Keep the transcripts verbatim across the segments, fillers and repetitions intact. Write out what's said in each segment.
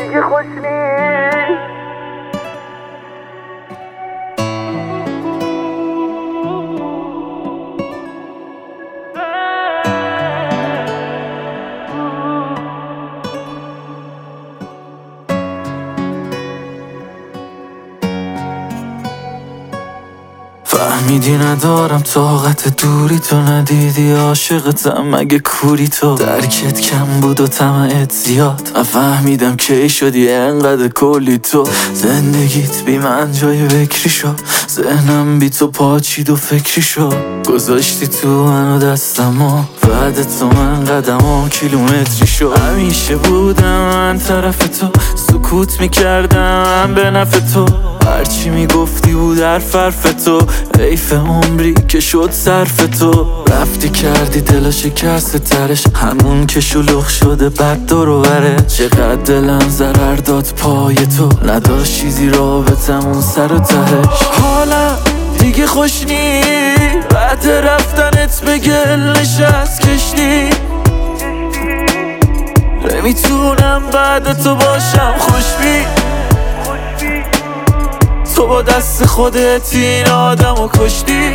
دیگه خوش نیست. فهمیدی ندارم طاقت دوری، تو ندیدی عاشقتم مگه کوری، تو درکت کم بود و طمعت زیاد. من فهمیدم کی شدی انقدر کلی، تو زندگیت بی من جای بکری شد، ذهنم بی تو پاچید و فکری شد. گذاشتی تو منو دستمو، بعد تو من قدم و کیلومتری شد. همیشه بودم من طرف تو، سکوت میکردم من به نفع تو، هرچی میگفتی بود حرف حرف تو، حیف عمری که شد صرف تو. رفتی کردی دل شکست ترش، همون که شلوغ شده بد دور و بره. چقدر دلم ضرر داد پای تو، نداشت چیزی رابطمون سر و تهش. حالا دیگه خوش نی، بعد رفتنت به گل نشست کشتی. نمیتونم بعد تو باشم خوشبین، تو با دست خودت این آدمو کشتی.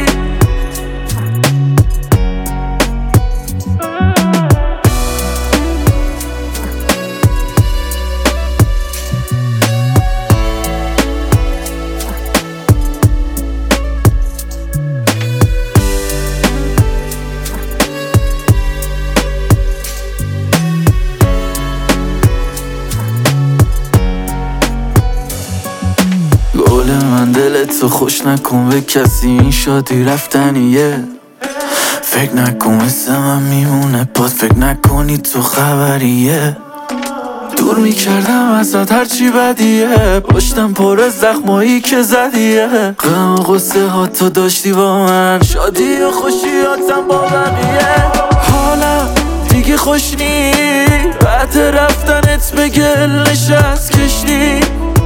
من دلت تو خوش نکن به کسی، این شادی رفتنیه. فکر نکن مثل من میمونه باد، فکر نکنی تو خبریه. دور میکردم ازت هرچی بدیه، پشتم پر از زخمایی که زدیه. غم و غصه ها تو داشتی با من، شادی و خوشیاتم با بقیه. حالا دیگه خوش نی، بعد رفتنت به گل نشست کشتی.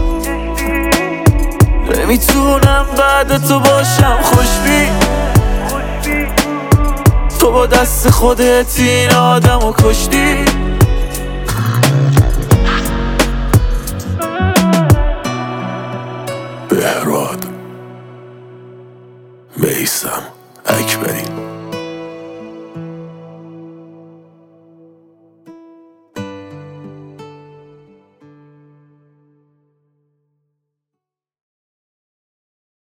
نمیتونم بعد تو باشم خوشبین، تو با دست خودت این آدمو کشتی. بهراد میثم اکبری.